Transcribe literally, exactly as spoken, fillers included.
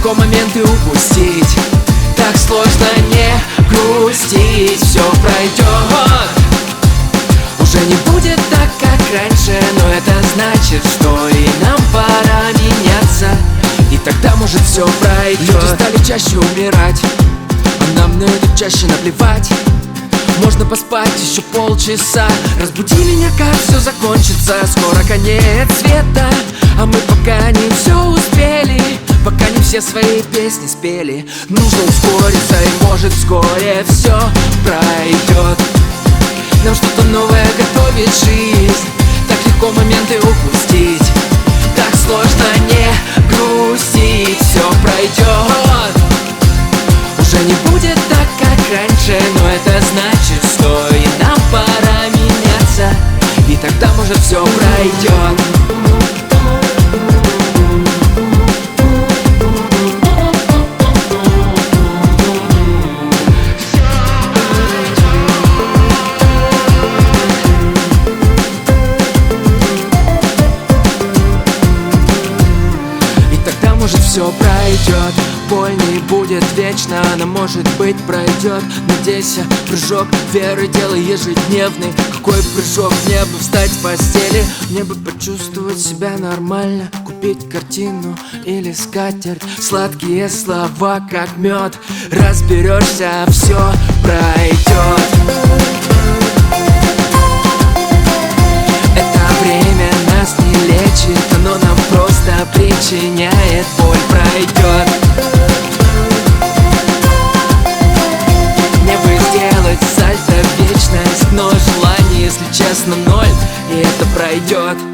легко моменты упустить. Так сложно не грустить, все пройдет. Уже не будет так, как раньше, но это значит, что и нам пора меняться. И тогда, может, все пройдет. Люди стали чаще умирать, а нам на это чаще наплевать. Можно поспать еще полчаса. Разбуди меня, как все закончится. Скоро конец света, а мы пока не все успели, пока не все свои песни спели. Нужно ускориться, и может вскоре все пройдет. Нам что-то новое готовит жизнь. Так легко моменты упустить. Так сложно не грустить. Все пройдет. Уже не будет так, как раньше, но это значит, что и нам пора меняться. И тогда, может, все пройдет. Может, все пройдет, боль не будет вечно, она, может быть, пройдет. Надейся, прыжок веры, делай ежедневный. Какой прыжок? Мне бы встать с постели, мне бы почувствовать себя нормально, купить картину или скатерть. Сладкие слова, как мед, разберешься, все пройдет. Это время нас не лечит, оно нам просто причиняет боль. Пройдет. Мне бы сделать сальто в вечность, но желание, если честно, ноль, и это пройдет.